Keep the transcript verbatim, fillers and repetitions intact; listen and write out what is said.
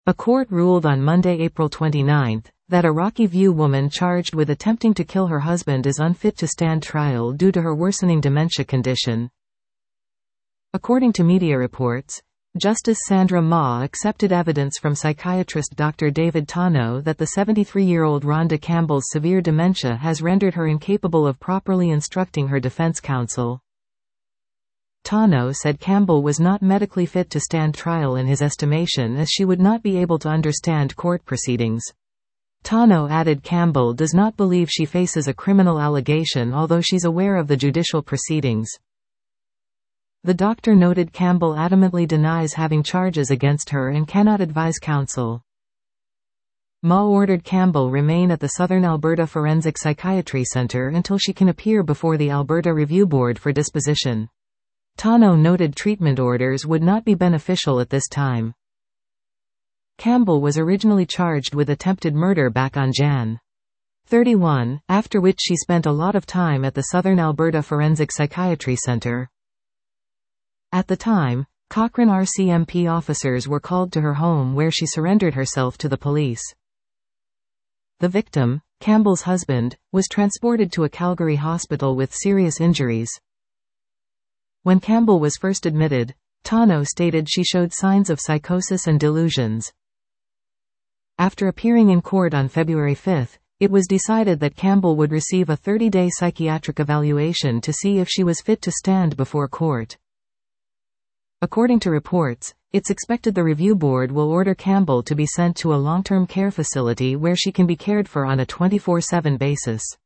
A court ruled on Monday, April twenty-ninth, that a Rocky View woman charged with attempting to kill her husband is unfit to stand trial due to her worsening dementia condition. According to media reports, Justice Sandra Ma accepted evidence from psychiatrist Doctor David Tano that the seventy-three-year-old Rhonda Campbell's severe dementia has rendered her incapable of properly instructing her defense counsel. Tano said Campbell was not medically fit to stand trial in his estimation, as she would not be able to understand court proceedings. Tano added Campbell does not believe she faces a criminal allegation, although she's aware of the judicial proceedings. The doctor noted Campbell adamantly denies having charges against her and cannot advise counsel. Ma ordered Campbell remain at the Southern Alberta Forensic Psychiatry Centre until she can appear before the Alberta Review Board for disposition. Tano noted treatment orders would not be beneficial at this time. Campbell was originally charged with attempted murder back on January thirty-first, after which she spent a lot of time at the Southern Alberta Forensic Psychiatry Centre. At the time, Cochrane R C M P officers were called to her home, where she surrendered herself to the police. The victim, Campbell's husband, was transported to a Calgary hospital with serious injuries. When Campbell was first admitted, Tano stated she showed signs of psychosis and delusions. After appearing in court on February fifth, it was decided that Campbell would receive a thirty-day psychiatric evaluation to see if she was fit to stand before court. According to reports, it's expected the review board will order Campbell to be sent to a long-term care facility where she can be cared for on a twenty-four seven basis.